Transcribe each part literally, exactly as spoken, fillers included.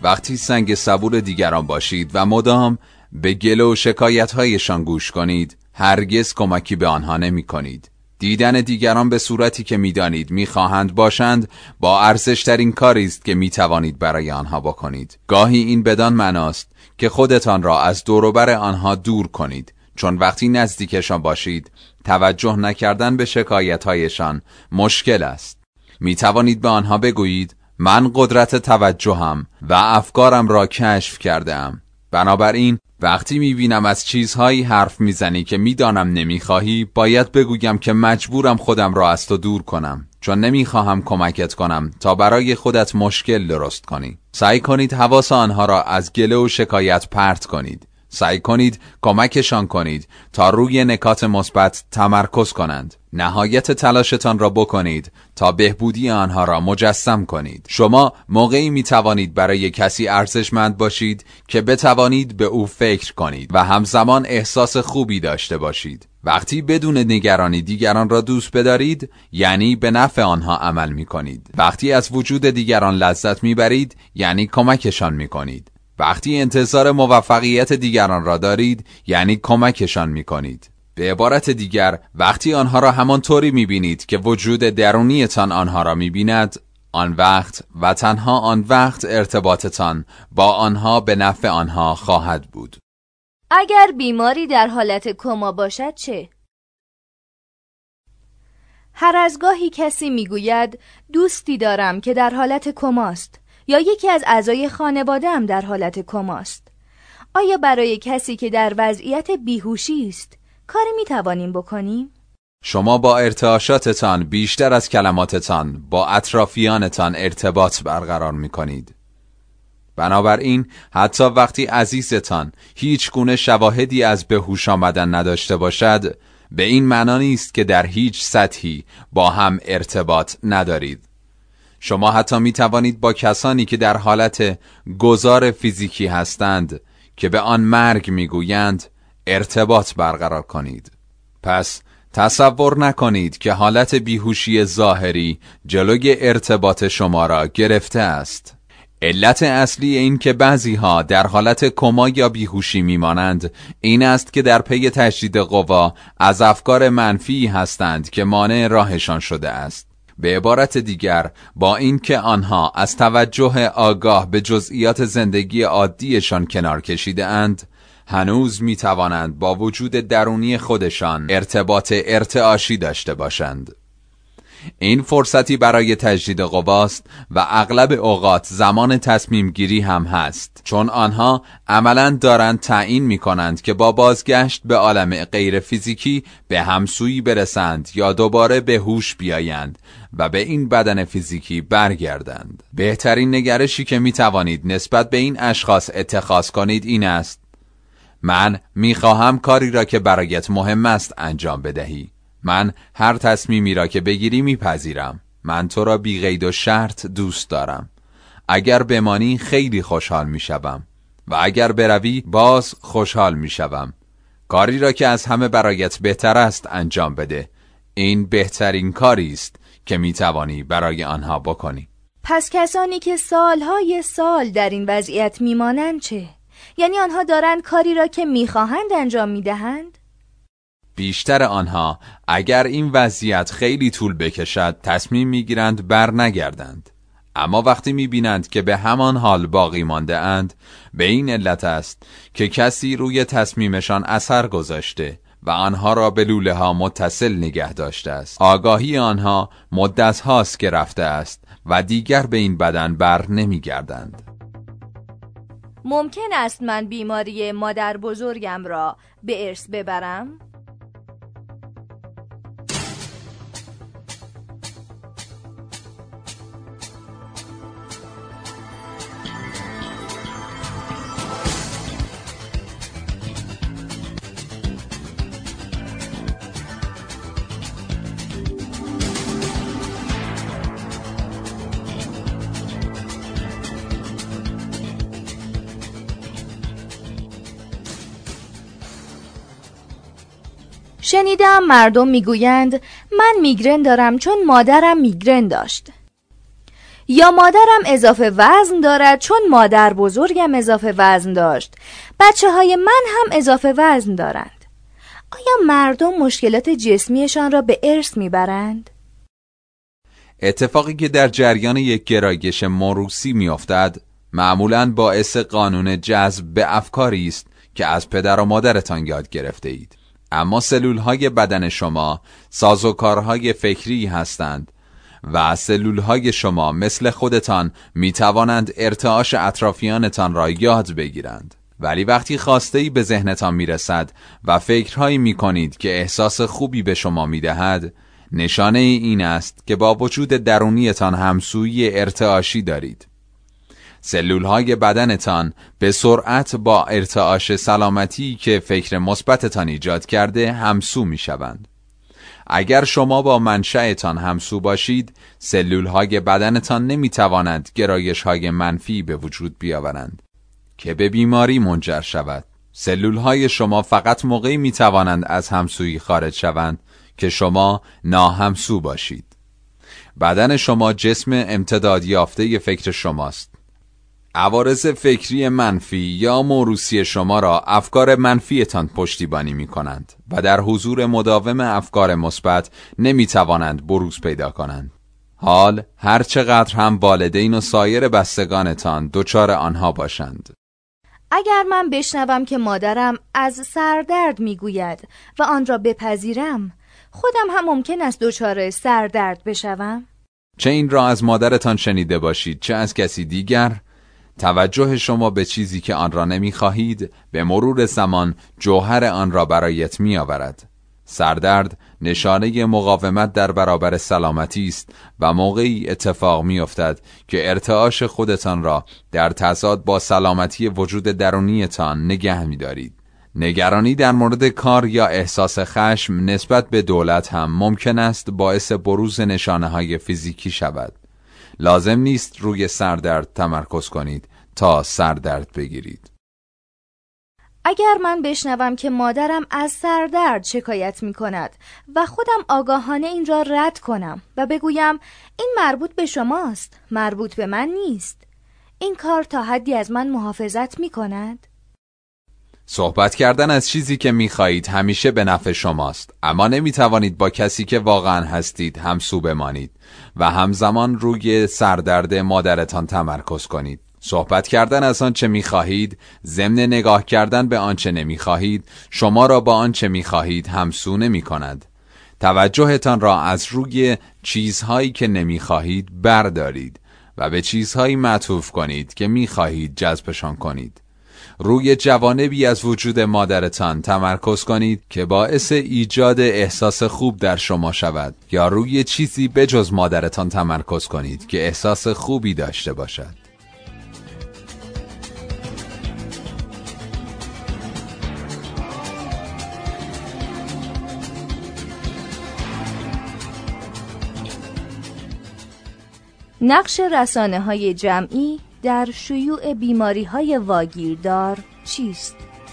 وقتی سنگ صبور دیگران باشید و مدام به گله و شکایت‌هایشان گوش کنید، هرگز کمکی به آنها نمی کنید. دیدن دیگران به صورتی که می‌دانید می‌خواهند باشند با ارزش‌ترین کاری است که می‌توانید برای آنها بکنید. گاهی این بدان معناست که خودتان را از دور و بر آنها دور کنید، چون وقتی نزدیکشان باشید توجه نکردن به شکایت‌هایشان مشکل است. می‌توانید به آنها بگویید من قدرت توجهم و افکارم را کشف کرده‌ام. بنابراین وقتی میبینم از چیزهایی حرف میزنی که میدانم نمیخواهی، باید بگویم که مجبورم خودم را از تو دور کنم، چون نمیخواهم کمکت کنم تا برای خودت مشکل درست کنی. سعی کنید حواس آنها را از گله و شکایت پرت کنید. سعی کنید کمکشان کنید تا روی نکات مثبت تمرکز کنند. نهایت تلاشتان را بکنید تا بهبودی آنها را مجسم کنید. شما موقعی می توانید برای کسی ارزشمند باشید که بتوانید به او فکر کنید و همزمان احساس خوبی داشته باشید. وقتی بدون نگرانی دیگران را دوست بدارید، یعنی به نفع آنها عمل می کنید. وقتی از وجود دیگران لذت می برید، یعنی کمکشان می کنید. وقتی انتظار موفقیت دیگران را دارید، یعنی کمکشان می کنید. به عبارت دیگر، وقتی آنها را همانطوری می بینید که وجود درونیتان آنها را می بیند، آن وقت و تنها آن وقت ارتباطتان با آنها به نفع آنها خواهد بود. اگر بیماری در حالت کما باشد چه؟ هر از گاهی کسی می گوید دوستی دارم که در حالت کماست، یا یکی از اعضای خانواده‌ام در حالت کماست. آیا برای کسی که در وضعیت بیهوشی است کاری می توانیم بکنیم؟ شما با ارتعاشاتتان بیشتر از کلماتتان با اطرافیانتان ارتباط برقرار می کنید. بنابراین حتی وقتی عزیزتان هیچ گونه شواهدی از به هوش آمدن نداشته باشد، به این معنا نیست که در هیچ سطحی با هم ارتباط ندارید. شما حتی می توانید با کسانی که در حالت گذار فیزیکی هستند که به آن مرگ می گویند ارتباط برقرار کنید. پس تصور نکنید که حالت بیهوشی ظاهری جلوی ارتباط شما را گرفته است. علت اصلی این که بعضی ها در حالت کما یا بیهوشی میمانند این است که در پی تجدید قوا از افکار منفی هستند که مانع راهشان شده است. به عبارت دیگر، با اینکه آنها از توجه آگاه به جزئیات زندگی عادیشان کنار کشیده اند، هنوز می توانند با وجود درونی خودشان ارتباط ارتعاشی داشته باشند. این فرصتی برای تجدید قواست و اغلب اوقات زمان تصمیم گیری هم هست، چون آنها عملاً دارند تعیین می کنند که با بازگشت به عالم غیر فیزیکی به همسویی برسند یا دوباره به هوش بیایند و به این بدن فیزیکی برگردند. بهترین نگرشی که می توانید نسبت به این اشخاص اتخاذ کنید این است: من می خواهم کاری را که برایت مهم است انجام بدهی. من هر تصمیمی را که بگیری میپذیرم. من تو را بی قید و شرط دوست دارم. اگر بمانی خیلی خوشحال میشوم و اگر بروی باز خوشحال میشوم. کاری را که از همه برایت بهتر است انجام بده. این بهترین کاری است که میتوانی برای آنها بکنی. پس کسانی که سالهای سال در این وضعیت میمانند چه؟ یعنی آنها دارند کاری را که میخواهند انجام میدهند؟ بیشتر آنها اگر این وضعیت خیلی طول بکشد تصمیم میگیرند بر نگردند، اما وقتی میبینند که به همان حال باقی مانده اند، به این علت است که کسی روی تصمیمشان اثر گذاشته و آنها را به لوله ها متصل نگه داشته است. آگاهی آنها مدت هاست که رفته است و دیگر به این بدن بر نمیگردند. ممکن است من بیماری مادر بزرگم را به ارث ببرم؟ شنیدم مردم میگویند من میگرن دارم چون مادرم میگرن داشت. یا مادرم اضافه وزن دارد چون مادر بزرگم اضافه وزن داشت. بچه های من هم اضافه وزن دارند. آیا مردم مشکلات جسمیشان را به ارث میبرند؟ اتفاقی که در جریان یک گرایش موروثی میافتد معمولاً باعث قانون جذب به افکاری است که از پدر و مادرتان یاد گرفته اید. اما سلولهای بدن شما سازوکارهای فکری هستند و سلولهای شما مثل خودتان می توانند ارتعاش اطرافیانتان را یاد بگیرند. ولی وقتی خواسته‌ای به ذهنتان می رسد و فکرهایی می کنید که احساس خوبی به شما می دهد، نشانه این است که با وجود درونیتان همسویی ارتعاشی دارید. سلولهای بدنتان به سرعت با ارتعاش سلامتی که فکر مثبتتان ایجاد کرده همسو می شوند. اگر شما با منشأتان همسو باشید، سلولهای بدنتان نمی توانند گرایش‌های منفی به وجود بیاورند که به بیماری منجر شود. سلولهای شما فقط موقعی می توانند از همسویی خارج شوند که شما ناهمسو باشید. بدن شما جسم امتداد یافته فکر شماست. عوارض فکری منفی یا موروثی شما را افکار منفیتان پشتیبانی می کنند و در حضور مداوم افکار مثبت نمی توانند بروز پیدا کنند. حال هر چقدر هم والدین و سایر بستگانتان دچار آنها باشند. اگر من بشنوم که مادرم از سردرد می گوید و آن را بپذیرم، خودم هم ممکن است دچار سردرد بشوم؟ چه این را از مادرتان شنیده باشید چه از کسی دیگر، توجه شما به چیزی که آن را نمی خواهید به مرور زمان جوهر آن را برایت می آورد. سردرد نشانه مقاومت در برابر سلامتی است و موقعی اتفاق می افتد که ارتعاش خودتان را در تضاد با سلامتی وجود درونیتان نگه می دارید. نگرانی در مورد کار یا احساس خشم نسبت به دولت هم ممکن است باعث بروز نشانه های فیزیکی شود. لازم نیست روی سردرد تمرکز کنید تا سردرد بگیرید. اگر من بشنوم که مادرم از سردرد شکایت می کند و خودم آگاهانه این را رد کنم و بگویم این مربوط به شماست، مربوط به من نیست، این کار تا حدی از من محافظت می کند؟ صحبت کردن از چیزی که می خواهید همیشه به نفع شماست، اما نمی توانید با کسی که واقعا هستید همسو بمانید و همزمان روی سردرد مادرتان تمرکز کنید. صحبت کردن از آنچه می خواهید ضمن نگاه کردن به آنچه نمی خواهید شما را با آنچه می خواهید همسو نمی کند. توجهتان را از روی چیزهایی که نمی خواهید بردارید و به چیزهایی معطوف کنید که می خواهید جذبشان کنید. روی جوانبی از وجود مادرتان تمرکز کنید که باعث ایجاد احساس خوب در شما شود، یا روی چیزی بجز مادرتان تمرکز کنید که احساس خوبی داشته باشد. نقش رسانه‌های جمعی در شیوع بیماری‌های واگیردار چیست؟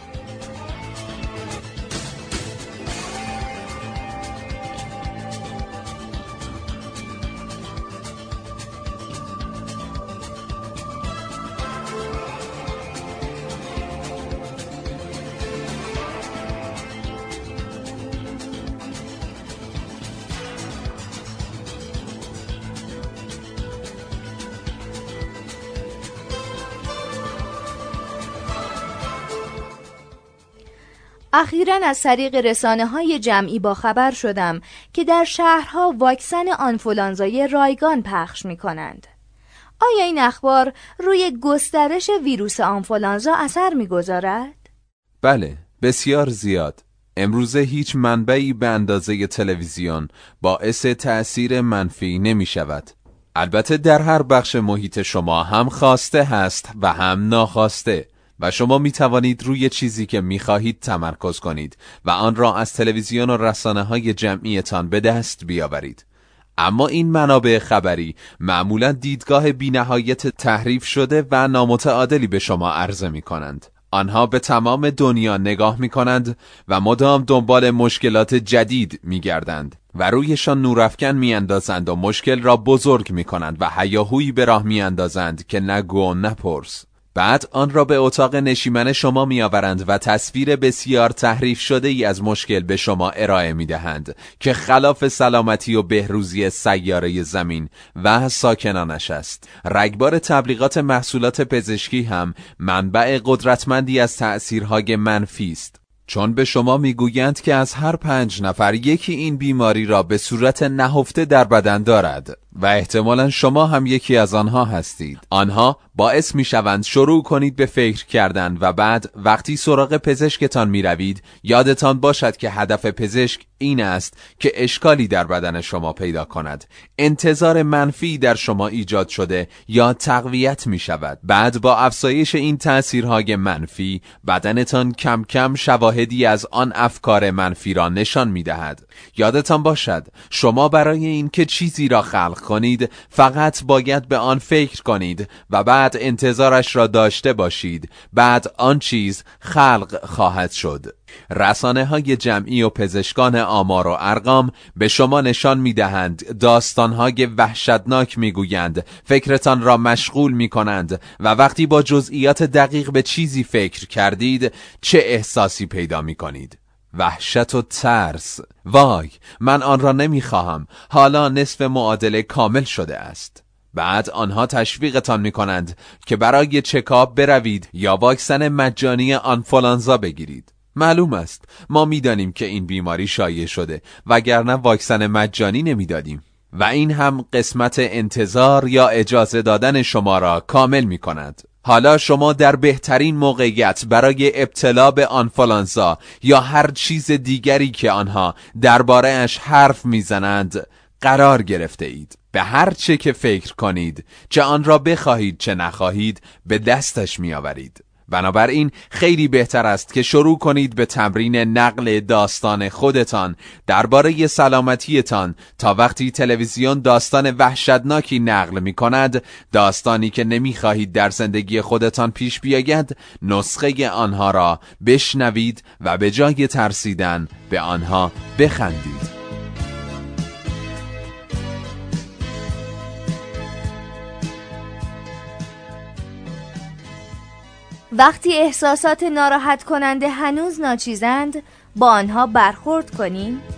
اخیراً از طریق رسانه‌های جمعی با خبر شدم که در شهرها واکسن آنفولانزای رایگان پخش می‌کنند. آیا این اخبار روی گسترش ویروس آنفولانزا اثر می‌گذارد؟ بله، بسیار زیاد. امروزه هیچ منبعی به اندازه تلویزیون باعث تأثیر منفی نمی‌شود. البته در هر بخش محیط شما هم خواسته هست و هم ناخواسته و شما می توانید روی چیزی که می خواهید تمرکز کنید و آن را از تلویزیون و رسانه‌های جمعیتان به دست بیاورید. اما این منابع خبری معمولا دیدگاه بی‌نهایت تحریف شده و نامتعادلی به شما عرضه می کنند. آنها به تمام دنیا نگاه می کنند و مدام دنبال مشکلات جدید می گردند و رویشان نورافکن می اندازند و مشکل را بزرگ می کنند و هیاهویی به راه می اندازند که نگو و نپرس. بعد آن را به اتاق نشیمن شما می آورند و تصویر بسیار تحریف شده ای از مشکل به شما ارائه می دهند که خلاف سلامتی و بهروزی سیاره زمین و ساکنانش است. رگبار تبلیغات محصولات پزشکی هم منبع قدرتمندی از تأثیرهای منفی است، چون به شما میگویند که از هر پنج نفر یکی این بیماری را به صورت نهفته در بدن دارد و احتمالاً شما هم یکی از آنها هستید. آنها باعث میشوند شروع کنید به فکر کردن و بعد وقتی سراغ پزشکتان میروید یادتان باشد که هدف پزشک این است که اشکالی در بدن شما پیدا کند. انتظار منفی در شما ایجاد شده یا تقویت می شود. بعد با افزایش این تأثیرهای منفی بدنتان کم کم شواهدی از آن افکار منفی را نشان می دهد. یادتان باشد شما برای این که چیزی را خلق کنید فقط باید به آن فکر کنید و بعد انتظارش را داشته باشید. بعد آن چیز خلق خواهد شد. رسانه های جمعی و پزشکان آمار و ارقام به شما نشان می دهند، داستان های وحشتناک می گویند، فکرتان را مشغول می کنند و وقتی با جزئیات دقیق به چیزی فکر کردید چه احساسی پیدا می کنید؟ وحشت و ترس. وای، من آن را نمی خواهم، حالا نصف معادله کامل شده است. بعد آنها تشویقتان می کنند که برای چکاپ بروید یا واکسن مجانی آنفولانزا بگیرید. معلوم است ما میدانیم که این بیماری شایع شده وگرنه واکسن مجانی نمیدادیم و این هم قسمت انتظار یا اجازه دادن شما را کامل می کند. حالا شما در بهترین موقعیت برای ابتلا به آنفولانزا یا هر چیز دیگری که آنها درباره اش حرف میزنند قرار گرفته اید. به هر چه که فکر کنید، چه آن را بخواهید چه نخواهید، به دستش میآورید. بنابراین خیلی بهتر است که شروع کنید به تمرین نقل داستان خودتان درباره سلامتیتان تا وقتی تلویزیون داستان وحشتناکی نقل می کند، داستانی که نمی خواهید در زندگی خودتان پیش بیاید، نسخه آنها را بشنوید و به جای ترسیدن به آنها بخندید. وقتی احساسات ناراحت کننده هنوز ناچیزند با آنها برخورد کنیم.